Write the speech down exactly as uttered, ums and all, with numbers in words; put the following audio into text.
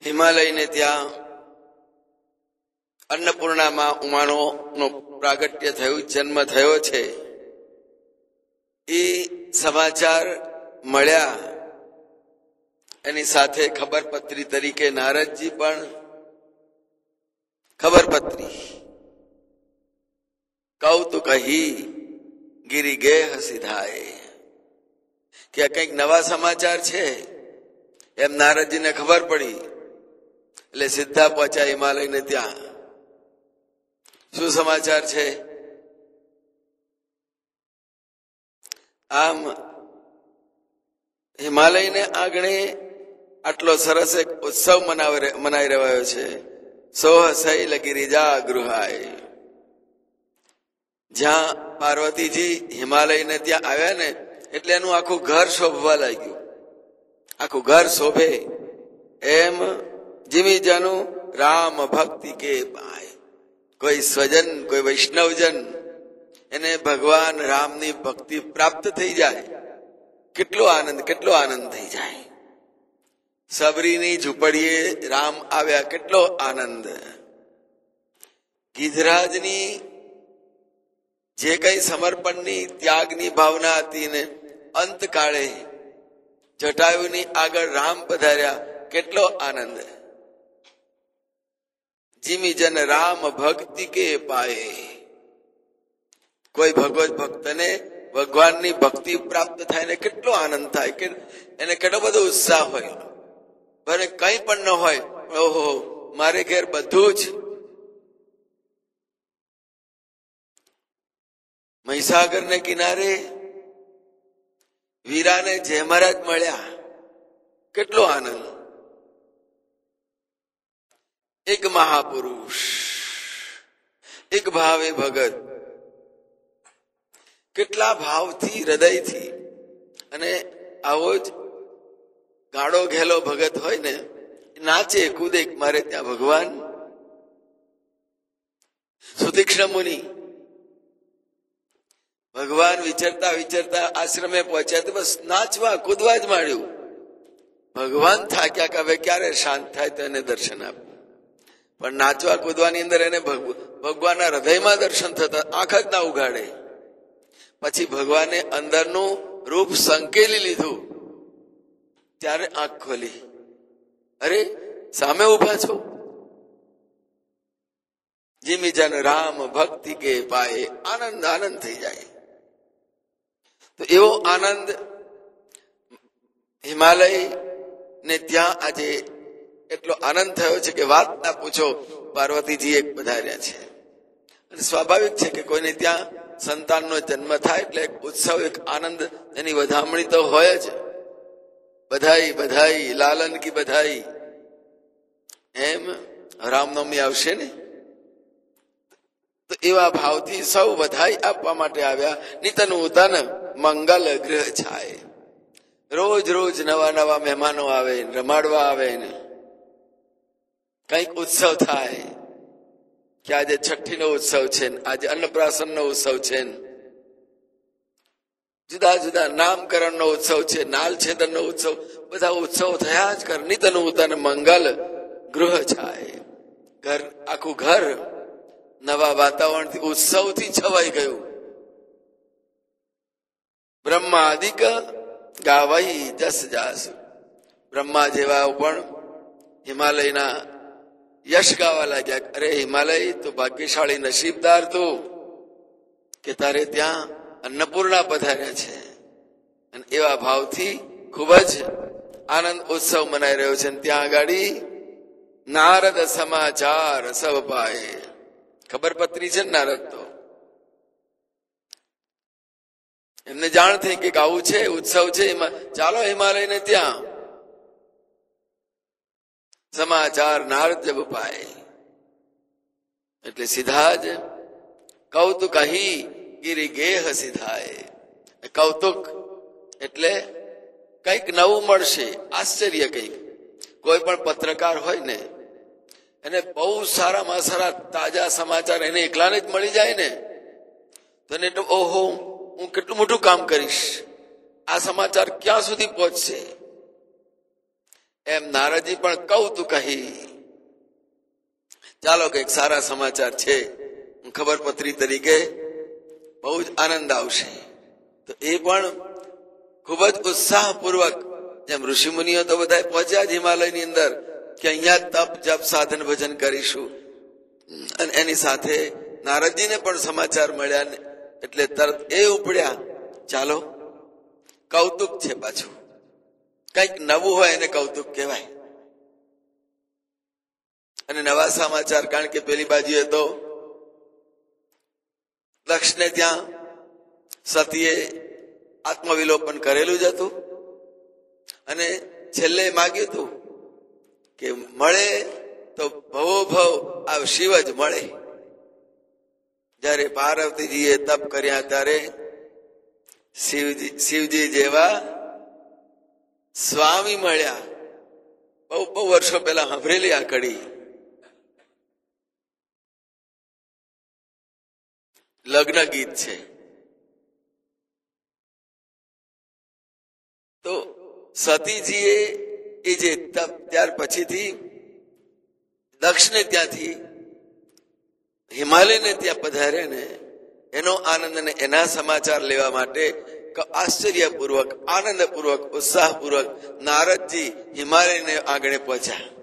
હિમાલયને ત્યાં અન્નપૂર્ણામાં ઉમાનો નો પ્રાગટ્ય થયું, જન્મ થયો છે. એ સમાચાર મળ્યા. એની સાથે ખબરપત્રી તરીકે નારદજી પણ ખબરપત્રી કૌતુક કહી ગિરી ગેહ સિધાય કે કંઈક નવા સમાચાર છે એમ નારદજીને ખબર પડી. એટલે સીધા પહોંચ્યા હિમાલયને ત્યાં. શું સમાચાર છે? આમ હિમાલયને આંગણે આટલો સરસ એક ઉત્સવ મનાવી રહ્યો છે. સોહ શૈલ ગિરિજા ગૃહાય. જ્યાં પાર્વતીજી હિમાલયને ત્યાં આવ્યા ને એટલે એનું આખું ઘર શોભવા લાગ્યું. આખું ઘર શોભે એમ જીમી જાનું રામ ભક્તિ કે પાય. કોઈ સ્વજન, કોઈ વૈષ્ણવજન એને ભગવાન રામની ભક્તિ પ્રાપ્ત થઈ જાય, કેટલો આનંદ, કેટલો આનંદ થઈ જાય. સબરીની ઝૂંપડીએ રામ આવ્યા, કેટલો આનંદ. ગિધરાજની જે કઈ સમર્પણની, ત્યાગની ભાવના હતી ને અંતકાળે જટાયુની આગળ રામ પધાર્યા, કેટલો આનંદ. જીમી જન રામ ભક્તિ કે પાયે. કોઈ ભગવત ભક્તને ભગવાનની ભક્તિ પ્રાપ્ત થાય ને કેટલો આનંદ થાય, કે એને કેટલો બધો ઉત્સાહ હોય. ભલે કંઈ પણ ન હોય, ઓહો મારે ઘેર બધું જ. મહીસાગર ને કિનારે વીરાને જય મહારાજ મળ્યા, કેટલો આનંદ. એક મહાપુરુષ, એક ભાવે ભગત, કેટલા ભાવથી, હૃદયથી. અને આવો જ ગાડો ઘેલો ભગત હોય ને, નાચે કૂદે મારે ત્યાં ભગવાન. સુતીક્ષ્ણ મુનિ ભગવાન વિચરતા વિચરતા આશ્રમે પહોંચ્યા તો બસ નાચવા કૂદવા જ માંડ્યું. ભગવાન થાક્યા કે હવે ક્યારે શાંત થાય તો એને દર્શન આપ. પણ નાચવા કૂદવાની અંદર એને ભગવાનના હૃદયમાં દર્શન થતા, આંખ જ ના ઉઘાડે. પછી ભગવાને અંદરનું રૂપ સંકેલી લીધું, ત્યારે આંખ ખોલી. અરે સામે ઉભા છો. જીમી જન રામ ભક્તિ કે પાયે. આનંદ આનંદ થઈ જાય. તો એવો આનંદ હિમાલય ને ત્યાં આજે એટલો આનંદ થયો છે કે વાત ના પૂછો. પાર્વતીજી એક પધાર્યા છે. અને સ્વાભાવિક છે કે કોઈને ત્યાં સંતાનનો જન્મ થાય એટલે એક ઉત્સવ, એક આનંદ, એની વધામણી તો હોય જ. બધાઈ બધાઈ, લાલન કી બધાઈ. એમ રામનવમી આવશે ને તો એવા ભાવથી સૌ બધાઈ આપવા માટે આવ્યા. નિતન ઉતન મંગલ ગ્રહ છાય. રોજ રોજ નવા નવા મહેમાનો આવે, રમાડવા આવે ને કઈક ઉત્સવ થાય કે આજે છઠ્ઠી નો ઉત્સવ છે, આજે અન્નપ્રાશન નો ઉત્સવ છે, જુદા જુદા નામકરણ નો ઉત્સવ છે, નાલ છેદન નો ઉત્સવ. બધા ઉત્સવ થયા જ કર. નિતન ઉતન મંગલ ગૃહ છાય. ઘર, આખું ઘર નવા વાતાવરણથી, ઉત્સવથી છવાઈ ગયું. બ્રહ્માદિક ગાવઈ જસ જાસ. બ્રહ્મા જેવા પણ હિમાલયના યશ ગાવા લાગ્યા. અરે હિમાલય તો ભાગ્યશાળી, નસીબદાર તું કે તારે ત્યાં અન્નપૂર્ણા પધાર્યા છે. અને એવા ભાવથી ખૂબ જ આનંદ ઉત્સવ મનાઈ રહ્યો છે. ત્યાં આગાડી નારદ સમાચાર સબ પાય. ખબરપત્રી છે નારદ તો, એમને જાણ થઈ કે આવું છે, ઉત્સવ છે, ચાલો હિમાલયને ત્યાં. સમાચાર નારદ જબ પાય એટલે સીધા જ કૌતુક કહી ગિરી ગેહ સિધાય. કૌતુક એટલે કઈક નવું મળશે, આશ્ચર્ય. કઈક કોઈ પણ પત્રકાર હોય ને એને બહુ સારામાં સારા તાજા સમાચાર એને એકલાને જ મળી જાય ને તો એને ઓહો હું કેટલું મોટું કામ કરીશ, આ સમાચાર ક્યાં સુધી પહોંચશે. એમ નારદજી પણ કૌતુક કહી. ચાલો કે સારા સમાચાર છે, ખબર પત્રી તરીકે બહુ જ આનંદ આવશે. તો એ પણ ખૂબ જ ઉત્સાહપૂર્વક, જેમ ઋષિમુનિઓ તો બધા પહોંચ્યા જ હિમાલયની અંદર કે અહીંયા તપ જપ સાધન ભજન કરીશું, અને એની સાથે નારદજીને પણ સમાચાર મળ્યા, એટલે તરત એ ઉપડ્યા, ચાલો કૌતુક છે, પાછું કઈક નવું હોય એને કૌતુક કહેવાય. અને નવા સમાચાર, કારણ કે પેલી બાજુએ તો દક્ષને ત્યાં સતીએ આત્મવિલોપન કરેલું જ હતું, અને છેલ્લે માગ્યું હતું કે મળે તો ભવો ભવ આ શિવ જ મળે. જયારે પાર્વતીજીએ તપ કર્યા ત્યારે શિવજી શિવજી જેવા સ્વામી મળ્યા. બહુ બહુ વર્ષો પહેલા સાંભળેલી આ કડી. લગ્ન ગીત છે. તો સતીજીએ એ જે તપ, ત્યાર પછીથી દક્ષને ત્યાંથી હિમાલયને ત્યાં પધાર્યા ને, એનો આનંદ અને એના સમાચાર લેવા માટે આશ્ચર્યપૂર્વક, આનંદપૂર્વક, ઉત્સાહપૂર્વક નારદજી હિમાલયને આગળ પહોંચ્યા.